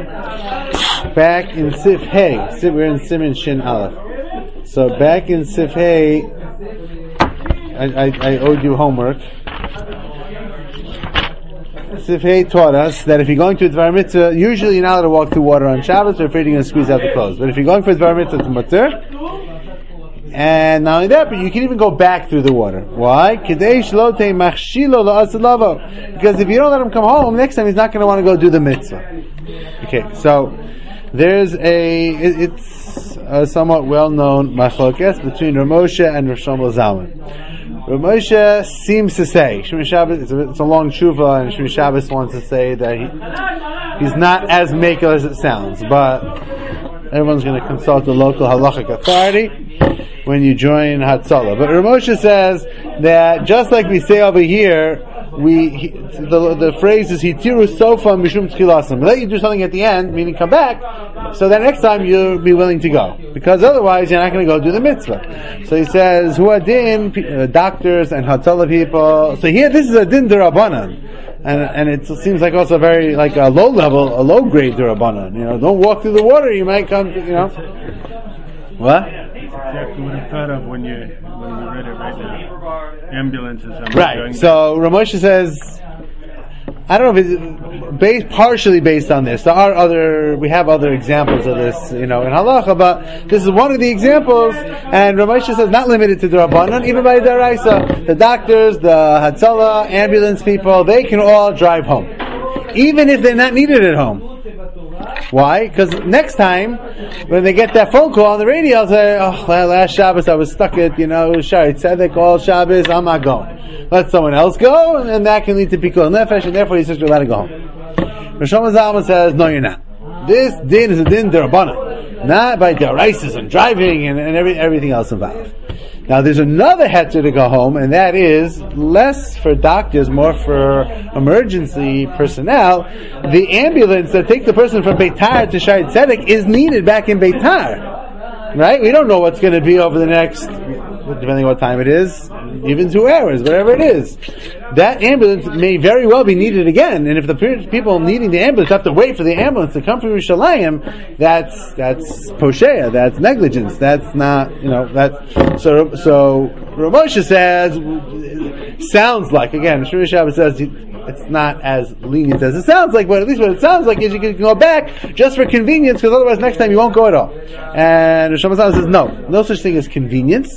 Back in Sif Hey, we're in Siman Shin Aleph. So back in Sif Hey, I owed you homework. Sif Hey taught us that if you're going to a Dvar Mitzvah, usually you're not allowed to walk through water on Shabbos, or afraid you're going to squeeze out the clothes. But if you're going for a Dvar Mitzvah, it's mutter. And not only that, but you can even go back through the water. Why? Because if you don't let him come home, next time he's not going to want to go do the mitzvah. Okay, so there's it's a somewhat well-known machlokes between Rav Moshe and Rav Shlomo Zalman. Rav Moshe seems to say, Shmini Shabbos, it's a long tshuva, and Shmini Shabbos wants to say that he's not as makel as it sounds, but everyone's going to consult the local halachic authority when you join Hatzalah. But Rav Moshe says that just like we say over here, the phrase is Hitiru Sofa Mishum Tchilasim. We let you do something at the end, meaning come back, so that next time you'll be willing to go. Because otherwise you're not going to go do the mitzvah. So he says, Huadin, doctors and Hatzalah people. So here this is a din d'Rabbanan. And it seems like also very, like a low level, a low grade d'Rabbanan. Don't walk through the water, you might come, What? Exactly what I thought of when you read it right now. Ambulances. Right. So Rav Moshe says, I don't know if it's partially based on this. We have other examples of this, in halacha, but this is one of the examples. And Rav Moshe says not limited to the Rabbanan, even by the Daraisa. The doctors, the Hatzalah, ambulance people, they can all drive home, even if they're not needed at home. Why? Because next time, when they get that phone call on the radio, they'll say, last Shabbos I was stuck at, Shari Tzedek all Shabbos, I'm not going. Let someone else go, and that can lead to Pikuach Nefesh, and therefore he says you're allowed to go home. Rav Shlomo Zalman says, no, you're not. This din is a din d'Rabbanan, not by D'Oraisos and driving and everything else involved. Now there's another heter to go home, and that is less for doctors, more for emergency personnel. The ambulance that takes the person from Beitar to Shari Tzedek is needed back in Beitar. Right? We don't know what's going to be over the next, depending on what time it is, even 2 hours, whatever it is. That ambulance may very well be needed again, and if the people needing the ambulance have to wait for the ambulance to come from Yerushalayim, that's posheya, that's negligence, that's not, so Rav Moshe says, sounds like, again, Shmini Shabbos says, it's not as lenient as it sounds like, but at least what it sounds like is you can go back just for convenience, because otherwise next time you won't go at all. And Rav Shlomo Zalman says, no such thing as convenience.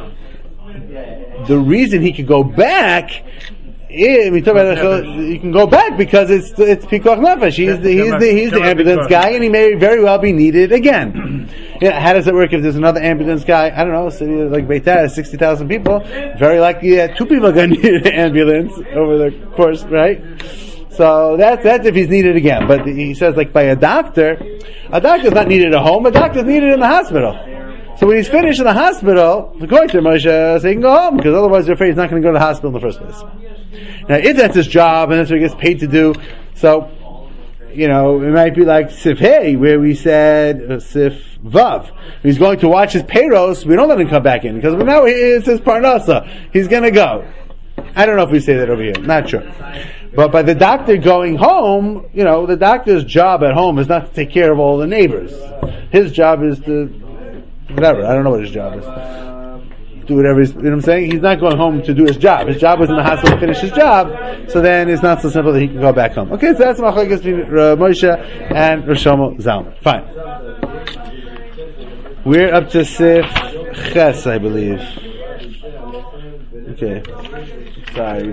The reason he could go back you can go back because it's Pikuach Nefesh. He's the ambulance guy, and he may very well be needed again. How does it work if there's another ambulance guy? I don't know. A city like Beitar has 60,000 people. Very likely that 2 people are going to need an ambulance over the course, right? So that's if he's needed again. But he says, like by a doctor's not needed at home. A doctor's needed in the hospital. So when he's finished in the hospital, according to Moshe, so he can go home, because otherwise they're afraid he's not going to go to the hospital in the first place. Now, if that's his job, and that's what he gets paid to do, so, it might be like Sif Hey, where we said Sif Vav. He's going to watch his payros, we don't let him come back in, because now it's his Parnasa. He's going to go. I don't know if we say that over here, not sure. But by the doctor going home, the doctor's job at home is not to take care of all the neighbors. His job is to whatever, I don't know what his job is. Do whatever he's, what I'm saying? He's not going home to do his job. His job was in the hospital to finish his job, so then it's not so simple that he can go back home. Okay, so that's machlokes between Moshe and Rav Shlomo Zalman. Fine. We're up to Sif Ches, I believe. Okay. Sorry,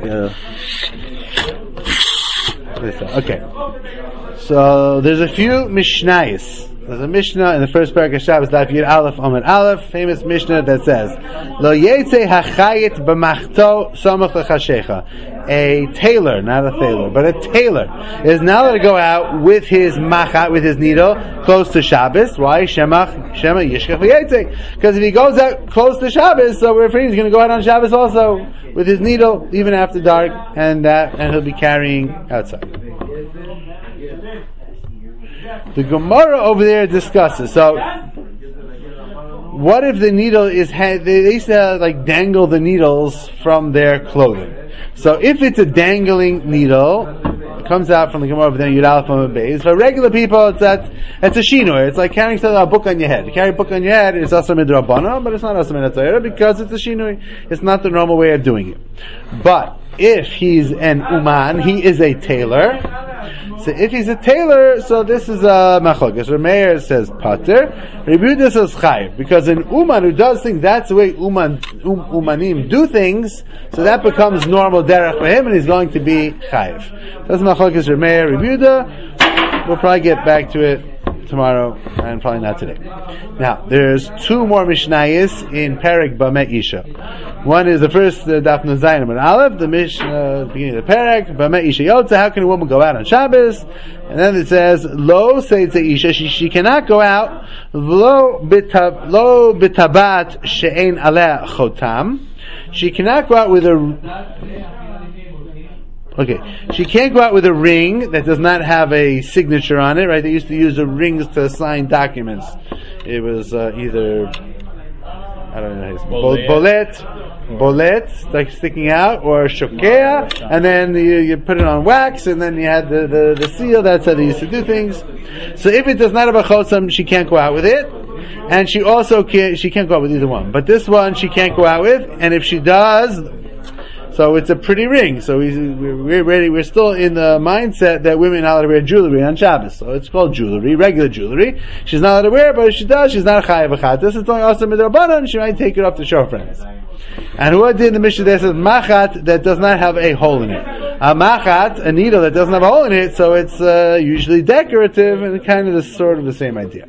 Okay. So, there's a few Mishnayos. There's a Mishnah in the first parak of Shabbos, Daf Yud Aleph Amud Aleph, famous Mishnah that says, Lo yetze hachayit b'machto samach l'chashecha. A tailor, not a tailor, but a tailor is not allowed to go out with his machat, with his needle, close to Shabbos. Why? Shema yishkach v'yetze. Because if he goes out close to Shabbos, so we're afraid he's going to go out on Shabbos also with his needle, even after dark, and he'll be carrying outside. The Gemara over there discusses. So, what if the needle is? They used to dangle the needles from their clothing. So, if it's a dangling needle, comes out from the Gemara of the Yudal from a base. For regular people, it's a shinoi. It's like carrying a book on your head. You carry a book on your head, it's also midrabana, but it's not also minatayra because it's a shinoi. It's not the normal way of doing it. But if he's an uman, he is a tailor. So if he's a tailor, so this is a machlokes. Rameir says pater, Rebbe Yehuda says chayiv, because an uman who does things, that's the way umanim do things, so that becomes normal derech for him, and he's going to be chayiv. That's machlokes Rameir, Rebbe Yehuda. We'll probably get back to it tomorrow, and probably not today. Now, there's two more Mishnayos in Perek Bameh Isha. One is the first Daf Nun Zayin and Aleph, the Mishnah, beginning of the Perek, Bameh Isha Yotza, how can a woman go out on Shabbos? And then it says, Lo Seitze Isha, she cannot go out, Lo Bitabat She'ein Aleh Chotam, she cannot go out with she can't go out with a ring that does not have a signature on it, right? They used to use the rings to sign documents. It was either, I don't know, bolet, like sticking out, or shokea, and then you put it on wax, and then you had the seal. That's how they used to do things. So if it does not have a chotam, she can't go out with it, and she can't go out with either one. But this one she can't go out with, and if she does, so it's a pretty ring. So we're ready. We're still in the mindset that women are not allowed to wear jewelry on Shabbos. So it's called jewelry, regular jewelry. She's not allowed to wear it, but if she does, she's not chayav v'chatas. It's only also midrabanan. She might take it off to show her friends. And what did the Mishnah there says machat that does not have a hole in it. A machat, a needle that doesn't have a hole in it, so it's usually decorative and kind of sort of the same idea.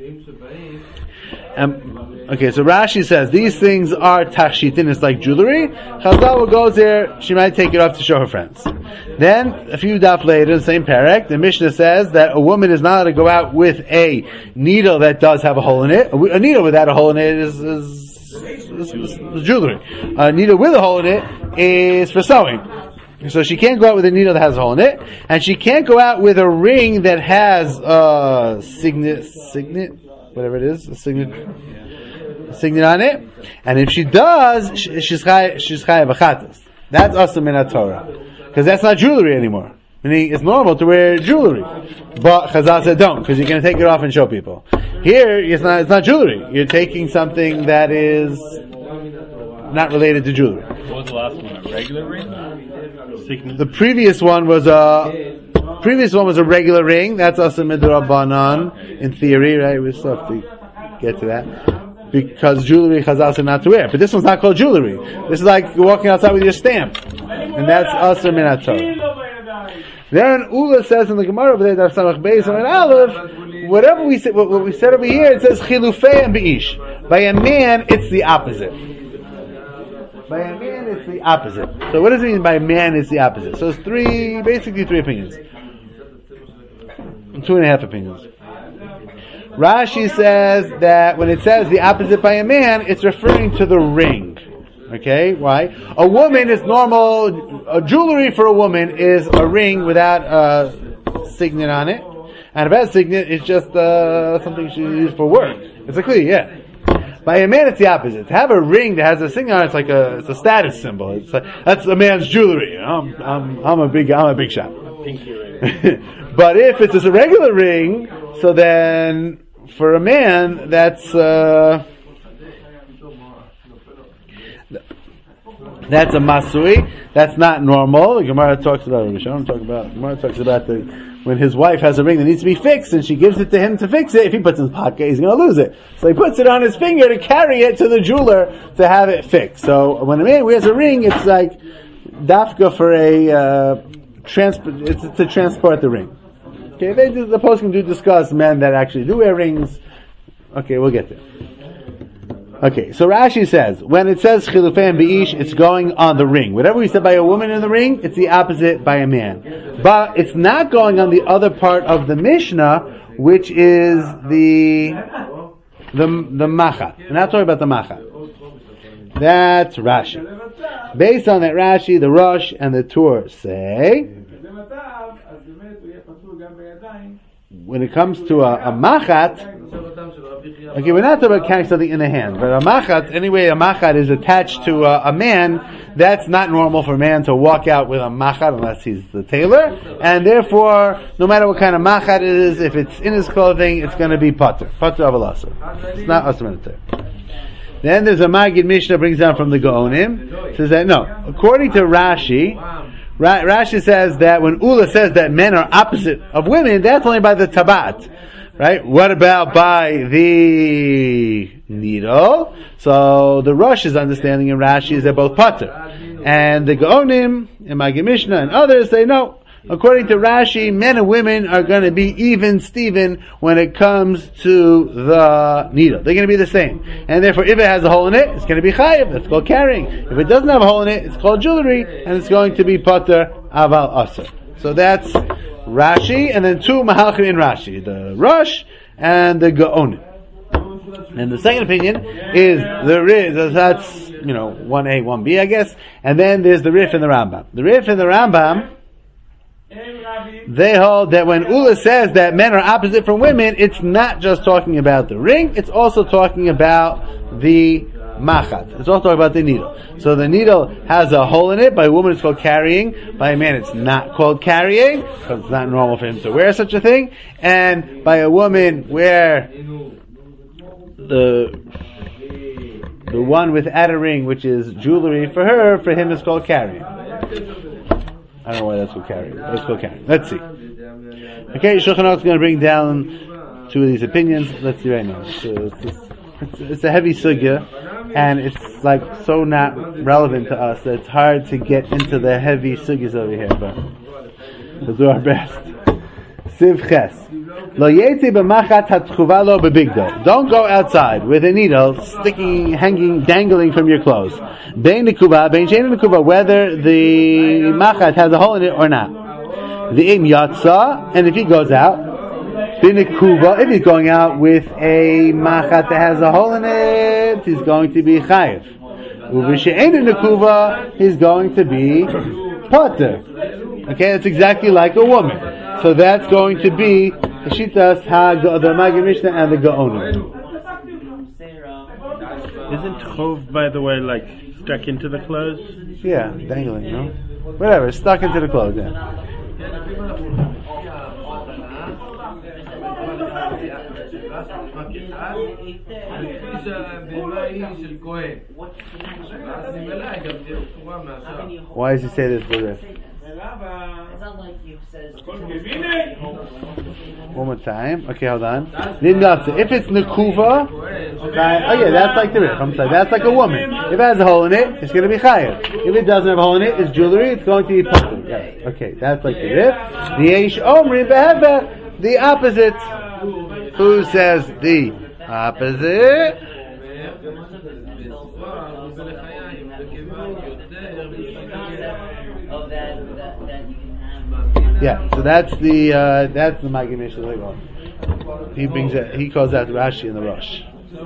Okay, so Rashi says these things are tachshitin, it's like jewelry. Chazal goes there, she might take it off to show her friends. Then, a few daf later, the same perek, the Mishnah says that a woman is not allowed to go out with a needle that does have a hole in it. A needle without a hole in it is jewelry. A needle with a hole in it is for sewing. So she can't go out with a needle that has a hole in it, and she can't go out with a ring that has a signet, whatever it is, a signet on it. And if she does, she's chayav v'chatas. That's also min Torah, because that's not jewelry anymore. Meaning it's normal to wear jewelry, but Chazal said don't, because you're going to take it off and show people. Here, it's not jewelry. You're taking something that is not related to jewelry. What was the last one? A regular ring? The previous one was a regular ring. That's also midrabanan in theory, right? We still have to get to that. Because jewelry Chazal said not to wear. But this one's not called jewelry. This is like you're walking outside with your stamp. And that's also min Torah. Then Ula says in the Gemara over there, Samach Beis and Aleph, whatever we said, what we said over here, it says chilufei and beish. By a man, it's the opposite. By a man, it's the opposite. So what does it mean by man it's the opposite? So it's basically three opinions. 2.5 opinions. Rashi says that when it says the opposite by a man, it's referring to the ring. Okay, why? A woman is normal, a jewelry for a woman is a ring without a signet on it. And if it has a signet, it's just something she uses for work. It's a kli, yeah. By a man, it's the opposite. To have a ring that has a signet on it, it's a status symbol. It's that's a man's jewelry. I'm a big shot. Pinky ring. But if it's just a regular ring, so then for a man, that's a masui. That's not normal. The Gemara talks about when his wife has a ring that needs to be fixed, and she gives it to him to fix it. If he puts it in his pocket, he's going to lose it. So he puts it on his finger to carry it to the jeweler to have it fixed. So when a man wears a ring, it's like dafka for it's to transport the ring. Okay, the poskim do discuss men that actually do wear rings. Okay, we'll get there. Okay, so Rashi says, when it says chilufei and beish, it's going on the ring. Whatever we said by a woman in the ring, it's the opposite by a man. But it's not going on the other part of the Mishnah, which is the machat. We're not talking about the machat. That's Rashi. Based on that Rashi, the Rosh and the Tur say, when it comes to a machat, Okay, we're not talking about carrying something in the hand, but a machat, anyway, a machat is attached to a man. That's not normal for a man to walk out with a machat unless he's the tailor, and therefore, no matter what kind of machat it is, if it's in his clothing, it's going to be pater of alasur. It's not asur. Then there's a Magid Mishnah brings down from the Gaonim, says that no, according to Rashi, Rashi says that when Ula says that men are opposite of women, that's only by the tabat. Right? What about by the needle? So the Rosh's understanding in Rashi is they're both pater. And the Gaonim, and Magid Mishnah, and others say no. According to Rashi, men and women are going to be even Steven when it comes to the needle. They're going to be the same. And therefore, if it has a hole in it, it's going to be chayiv. That's called carrying. If it doesn't have a hole in it, it's called jewelry, and it's going to be pater aval asur. So that's Rashi, and then two mahalchim in Rashi. The Rosh and the Gaonim. And the second opinion is the Rif, that's, 1A, 1B, I guess. And then there's the Rif and the Rambam. The Rif and the Rambam, they hold that when Ula says that men are opposite from women, it's not just talking about the ring, it's also talking about the machat. It's also talking about the needle. So the needle has a hole in it. By a woman it's called carrying. By a man it's not called carrying, because it's not normal for him to wear such a thing. And by a woman where the one without a ring, which is jewelry for her, for him it's called carrying. I don't know why that's called carrying. Let's go carrying. Let's see. Okay, Shulchan Aruch is going to bring down two of these opinions. Let's see right now. It's a heavy sugya, and it's like so not relevant to us that it's hard to get into the heavy sugyas over here, but we'll do our best. Siv Ches. Lo yetzi b'machat hatchuva lo bebigdo. Don't go outside with a needle sticking, hanging, dangling from your clothes. Bein nekuva, bein shein nekuva, whether the machat has a hole in it or not. The im yatsa, and if he goes out, binekuva, if he's going out with a machat that has a hole in it, he's going to be chayiv. Uv'she'ein nekuva, he's going to be pater. Okay, that's exactly like a woman. So that's going to be the Shitas, the Magid Mishnah, and the Gaonim. Isn't chov, by the way, like stuck into the clothes? Yeah, dangling, no? Whatever, stuck into the clothes, yeah. Why does he say this for this? One more time. Okay, hold on. If it's nekuva, that's like the rif. I'm sorry, that's like a woman. If it has a hole in it, it's going to be chayav. If it doesn't have a hole in it, it's jewelry. It's going to be pater. Yes. Okay, that's like the rif. The yesh omri beheveh, the opposite. Who says the opposite? Yeah, so that's the Magid Mishnah. He brings it. He calls that Rashi and the Rosh.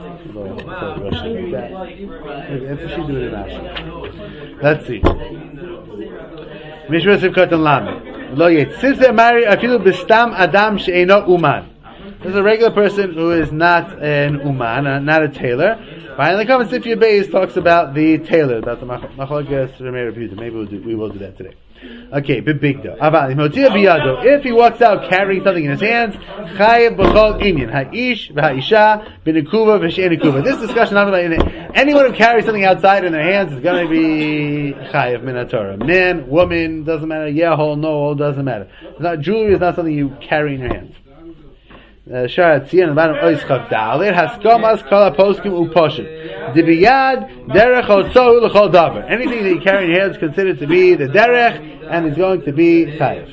That's what she do in Rashi. Let's see. Mishra Sivkot and Lamed. Lo yet. Since they're married, afilu b'stam adam she'eno uman. There's a regular person who is not an uman, not a tailor. Finally, the comments if your base talks about the tailor, about the machlokas Ramei Rebuta. Maybe we will do that today. Okay, bibigdo. If he walks out carrying something in his hands, chayev b'chol inyan ha'ish v'ha'isha b'nekuva v'she'nekuva. This discussion not about anyone who carries something outside in their hands is going to be chayev min haTorah. Man, woman, doesn't matter. Yeah, hole, no hole, doesn't matter. Jewelry is not something you carry in your hands. Shara Tzion, the bottom of Oischav Dalit, Haskomas Kol HaPoskim Uposhim. Dibiyad, Derech Otzohu L'chol Davar. Anything that you carry in your hand is considered to be the Derech, and is going to be Chayev.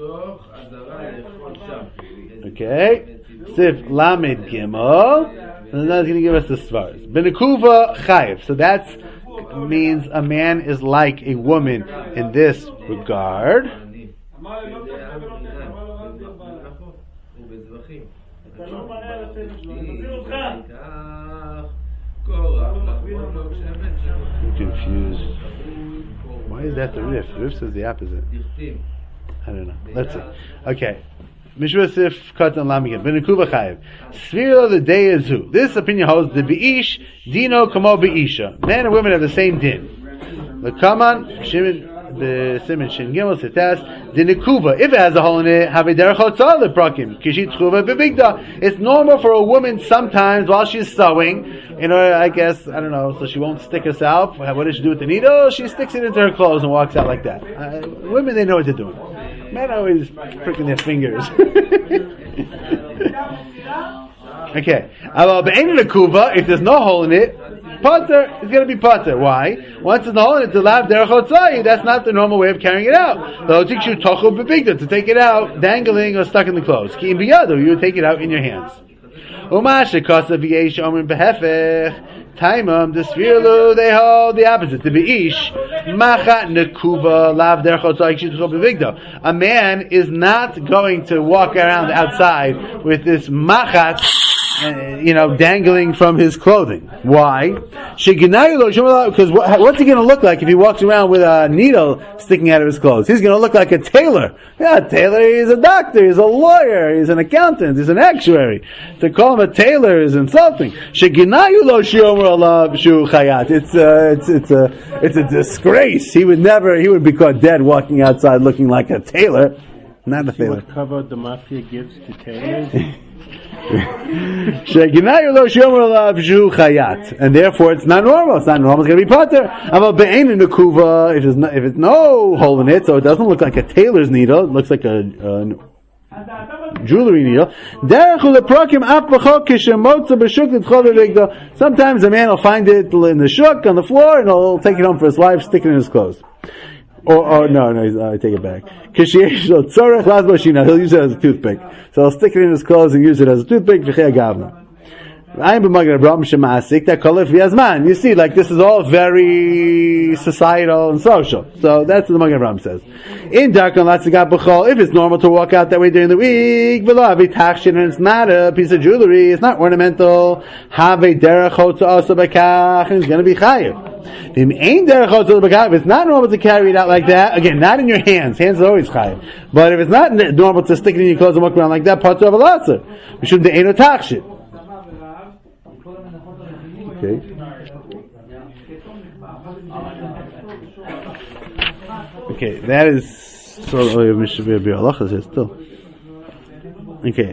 Okay. Sif Lamed Gimel, and that's going to give us the Svaras. Benekuva Chayev. So that means a man is like a woman in this regard. I'm confused. Why is that the Rif? The Rif says the opposite. I don't know. Let's see. Okay. Mishvasif katan lamigim. Benekuva chayiv. Sfira the day is who? This opinion holds the beish dino kamo beisha. Men and women have the same din. The kaman Shimon the Simon Shin Gimel Sitas the nekuva. If it has a hole in it, have a derech hotzah leprakim. Kishit chuva bebigda. It's normal for a woman sometimes while she's sewing, I guess, I don't know, so she won't stick herself. What does she do with the needle? She sticks it into her clothes and walks out like that. Women, they know what they're doing. Men always pricking their fingers. Okay. If there's no hole in it, Potter is going to be Potter. Why? Once there's no hole in it, to lav derech hotzai, that's not the normal way of carrying it out. To take it out, dangling or stuck in the clothes. Ki im biyado, you would take it out in your hands. Taimam, the Svirlu, they hold the opposite. The Beish, Machat Nekuva, Lav Derchotzai, Bevigdo. A man is not going to walk around outside with this Machat, dangling from his clothing. Why? Because what's he going to look like if he walks around with a needle sticking out of his clothes? He's going to look like a tailor. Yeah, a tailor, he's a doctor, he's a lawyer, he's an accountant, he's an actuary. To call him a tailor is insulting. It's a disgrace. He would be caught dead walking outside looking like a tailor. Not a tailor. What cover the mafia gives to tailors? And therefore it's not normal. It's not normal. It's going to be potter. If it's no hole in it, so it doesn't look like a tailor's needle, it looks like a jewelry needle. Sometimes a man will find it in the shuk on the floor and he'll take it home for his wife, stick it in his clothes. I take it back. He'll use it as a toothpick. So I'll stick it in his clothes and use it as a toothpick. You see, like this is all very societal and social. So that's what the Magen Avraham says. In Darkon if it's normal to walk out that way during the week, and it's not a piece of jewelry, it's not ornamental, have a derech hotzah and it's going to be chayiv. If it's not normal to carry it out like that, again, not in your hands. Hands are always chayiv. But if it's not normal to stick it in your clothes and walk around like that, potter of a latzer. We shouldn't do eno tachshit. Okay. Okay, that is so. Still. Okay.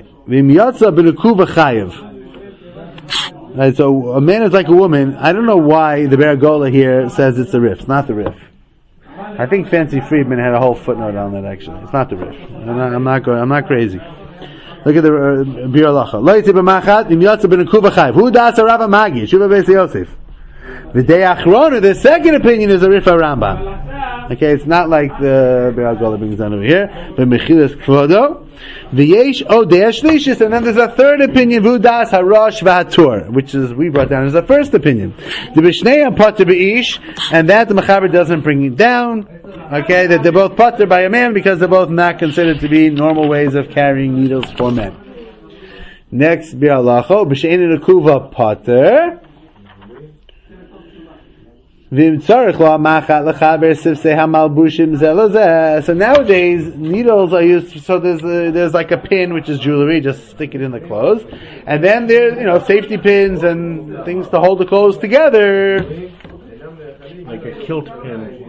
Right, so a man is like a woman. I don't know why the Beragola here says it's a rif. It's not the rif. I think Fancy Friedman had a whole footnote on that. Actually, it's not the rif. I'm not crazy. Look at the Bir Alacha. Lo yitzi b'machat im yotza b'nekuva chayv. Hu das Rav Magi. Shuva Beis Yosef. V'dei achronu. The second opinion is a Rif Rambam. Okay, it's not like the Bir Alacha brings down over here. B'mechilas kvodo. V'yesh odei shlishis. And then there's a third opinion. Hu das harosh v'hatur, which is we brought down as a first opinion. The b'shnei pater b'ish, and that the Mechaber doesn't bring it down. Okay, that they're both pater by a man because they're both not considered to be normal ways of carrying needles for men. Next, bi'alacho b'shein nekuva pater. So nowadays needles are used. So there's like a pin which is jewelry, just stick it in the clothes, and then there's safety pins and things to hold the clothes together, like a kilt pin.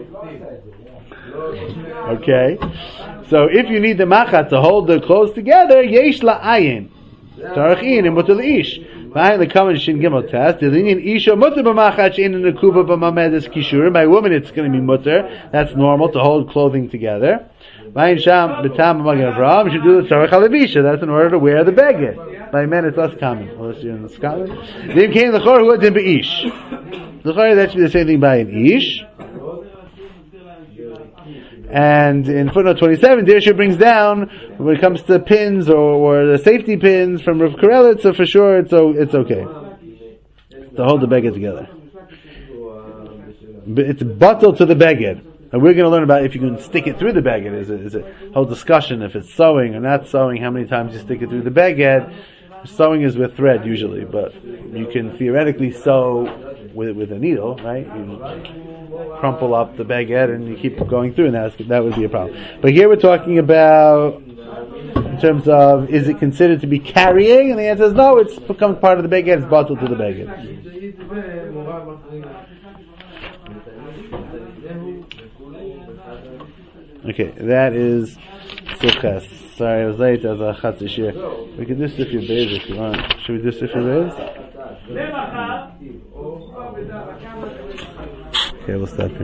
Okay, so if you need the machat to hold the clothes together, yesh la'ayin, tarachin and mutal ish. Behind the common shin gimel test, the linian isha mutter b'machat shein in the kuba b'mamedes kishurim. By woman, it's going to be mutter. That's normal to hold clothing together. Behind sham b'tam b'magen Avraham, you should do the tzarech halevisha. That's in order to wear the beged. By men, it's less common, unless you're in Scotland. Then came the chor who had b'ish. The chor that should be the same thing by an ish. And in footnote 27, Dirsha brings down when it comes to pins or the safety pins from Rav Karelitz, so for sure it's okay to hold the beged together. It's bottled to the beged, and we're going to learn about if you can stick it through the beged. Is a whole discussion if it's sewing or not sewing, how many times you stick it through the beged. Sewing is with thread usually, but you can theoretically sew with a needle, right? You crumple up the baguette and you keep going through, and that would be a problem. But here we're talking about in terms of, is it considered to be carrying? And the answer is no, it's becomes part of the beged, it's bottled to the beged. Okay, that is Sukkot. Sorry, I was late as a Chatzi Shir. We can do Sifir Beis if you want. Should we do Sifir Beis? Okay, we'll stop here.